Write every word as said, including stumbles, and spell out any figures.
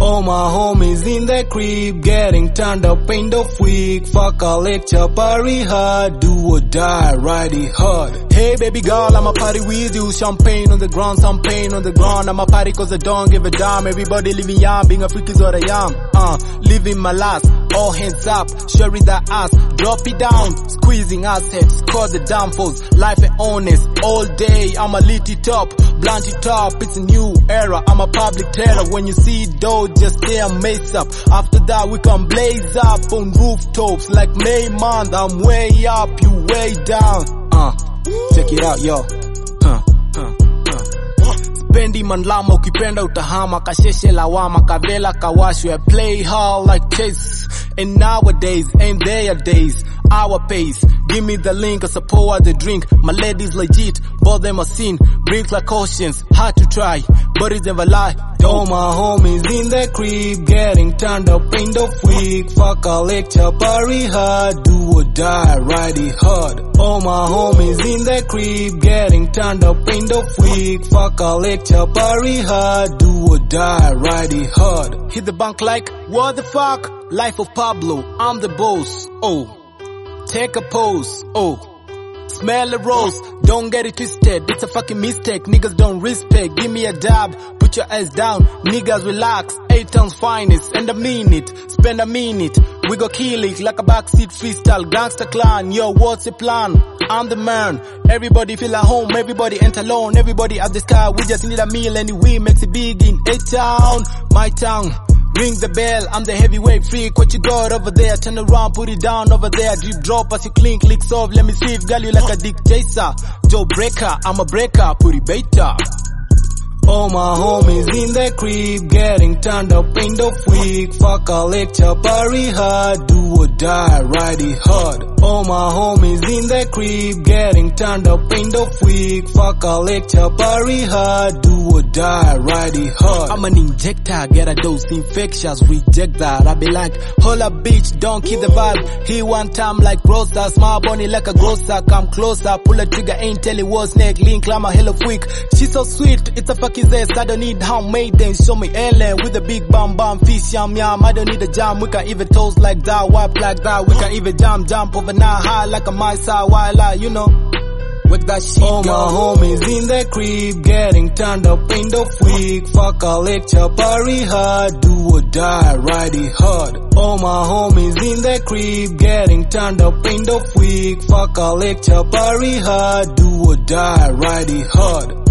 All my homies in the crib, getting turned up, ain't no freak. Fuck a lecture, party hard, do or die, ride it hard. Hey baby girl, I'ma party with you. Champagne on the ground, some pain on the ground. I'ma party cause I don't give a damn. Everybody living young, being a freak is what I am. Uh, living my last, all hands up, sharing that ass, drop it down, squeezing assets, cause the downfalls. Life is honest, all day, I'ma lit it up, blunt it up, it's a new era, I'm a public terror. When you see dough, just stay and mess up. After that, we can blaze up on rooftops like May month. I'm way up, you way down. Uh, check it out, yo. Huh, huh, huh. Spendi manlama, ukipenda utahama, kasheshe lawama, kavela kawashwe. Play hard like chess, and nowadays ain't there days. Our pace, give me the link, I support the drink. My ladies legit, both them are sin. Brink like oceans, hard to try, but it's never lie. All my homies in the crib, getting turned up, ain't no freak. Fuck a lecture, party hard, do or die, ride it hard. All my homies in the crib, getting turned up, ain't no freak. Fuck a lecture, party hard, do or die, ride it hard. Hit the bank like, what the fuck? Life of Pablo, I'm the boss, oh. Take a pose, oh. Smell a rose, don't get it twisted, it's a fucking mistake. Niggas don't respect, give me a dab, put your ass down. Niggas relax, eight tons finest, and a minute, spend a minute. We go kill it like a backseat freestyle, gangster clan. Yo, what's the plan? I'm the man. Everybody feel at home, everybody ain't alone. Everybody at the sky, we just need a meal and we makes it big in A-town, my town. Ring the bell, I'm the heavyweight freak. What you got over there? Turn around, put it down over there. Drip drop as you clink, licks off. Let me see if girl you like a dick chaser. Joe breaker, I'm a breaker, put it beta. All my homies in the crib, getting turned up, ain't no freak. Fuck a lecture, party hard, do or die, ride it hard. All my homies in the crib, getting turned up, ain't no freak. Fuck a lecture, party hard, do or die, ride it hard. I'm an injector, get a dose, infectious, reject that. I be like, hold up bitch, don't keep the vibe. He one time like grocer, small bunny like a grocer. Come closer, pull a trigger, ain't tell it what's neck. Link, climb a hella quick. She's so sweet, it's a fucking zest. I don't need homemade, then show me alien with a big bam bam, fish yum yum. I don't need a jam, we can even toast like that, wipe like that. We can even jump, jump over now high like a mice, while I, you know. With that shit, all my homies in the crib, getting turned up, ain't no freak. Fuck a lecture, party hard, do or die, ride it hard. All my homies in the crib, getting turned up, ain't no freak. Fuck a lecture, party hard, do or die, ride it hard.